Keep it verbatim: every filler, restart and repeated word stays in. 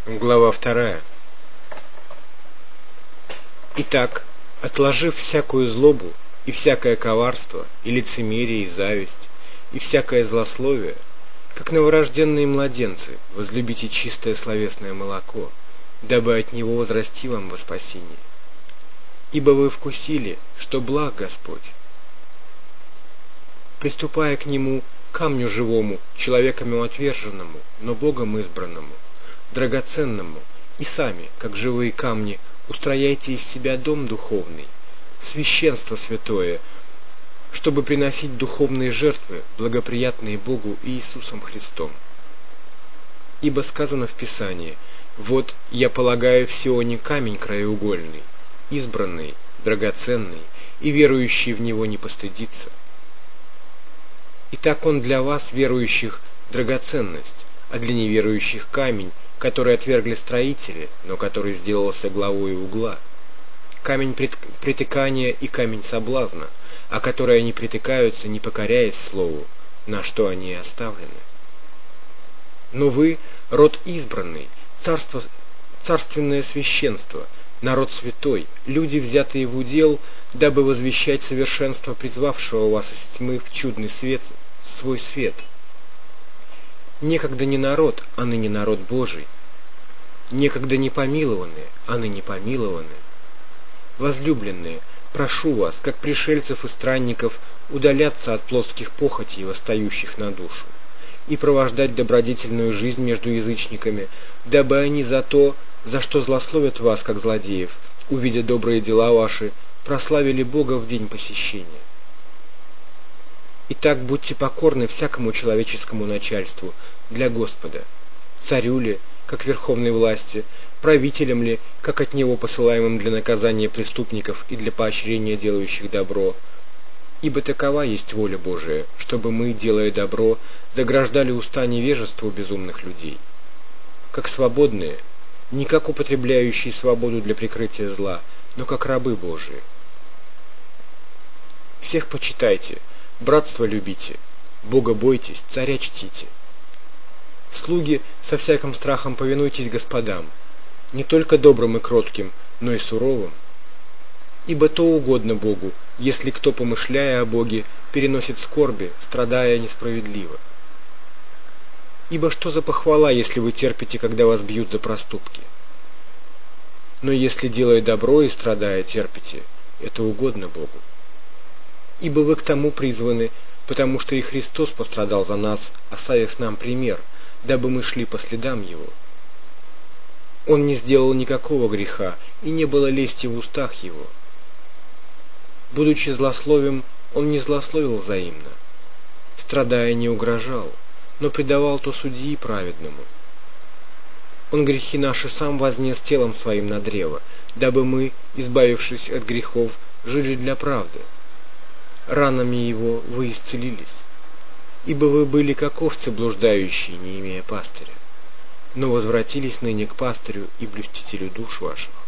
Глава вторая. Итак, отложив всякую злобу, и всякое коварство, и лицемерие, и зависть, и всякое злословие, как новорожденные младенцы, возлюбите чистое словесное молоко, дабы от него возрасти вам во спасение. Ибо вы вкусили, что благ Господь. Приступая к нему, камню живому, человеками отверженному, но Богом избранному, драгоценному, и сами, как живые камни, устрояйте из себя дом духовный, священство святое, чтобы приносить духовные жертвы, благоприятные Богу и Иисусом Христом. Ибо сказано в Писании: «Вот я полагаю в Сионе камень краеугольный, избранный, драгоценный, и верующий в него не постыдится». Итак, он для вас, верующих, драгоценность, а для неверующих камень, который отвергли строители, но который сделался главой угла, камень притыкания и камень соблазна, о который они притыкаются, не покоряясь слову, на что они и оставлены. Но вы — род избранный, царство, царственное священство, народ святой, люди, взятые в удел, дабы возвещать совершенство призвавшего вас из тьмы в чудный свет, свой свет. Некогда не народ, а ныне народ Божий. Некогда не помилованные, а ныне помилованы. Возлюбленные, прошу вас, как пришельцев и странников, удаляться от плотских похотей, восстающих на душу, и провождать добродетельную жизнь между язычниками, дабы они за то, за что злословят вас, как злодеев, увидя добрые дела ваши, прославили Бога в день посещения. Итак, будьте покорны всякому человеческому начальству для Господа, царю ли, как верховной власти, правителям ли, как от него посылаемым для наказания преступников и для поощрения делающих добро. Ибо такова есть воля Божия, чтобы мы, делая добро, заграждали уста невежеству безумных людей. Как свободные, не как употребляющие свободу для прикрытия зла, но как рабы Божии. Всех почитайте, братство любите, Бога бойтесь, царя чтите. Слуги, со всяким страхом повинуйтесь господам, не только добрым и кротким, но и суровым. Ибо то угодно Богу, если кто, помышляя о Боге, переносит скорби, страдая несправедливо. Ибо что за похвала, если вы терпите, когда вас бьют за проступки? Но если, делая добро и страдая, терпите, это угодно Богу. Ибо вы к тому призваны, потому что и Христос пострадал за нас, оставив нам пример, дабы мы шли по следам Его. Он не сделал никакого греха, и не было лести в устах Его. Будучи злословим, Он не злословил взаимно. Страдая, не угрожал, но предавал то судьи праведному. Он грехи наши сам вознес телом Своим на древо, дабы мы, избавившись от грехов, жили для правды. Ранами Его вы исцелились. Ибо вы были как овцы блуждающие, не имея пастыря, но возвратились ныне к пастырю и блюстителю душ ваших.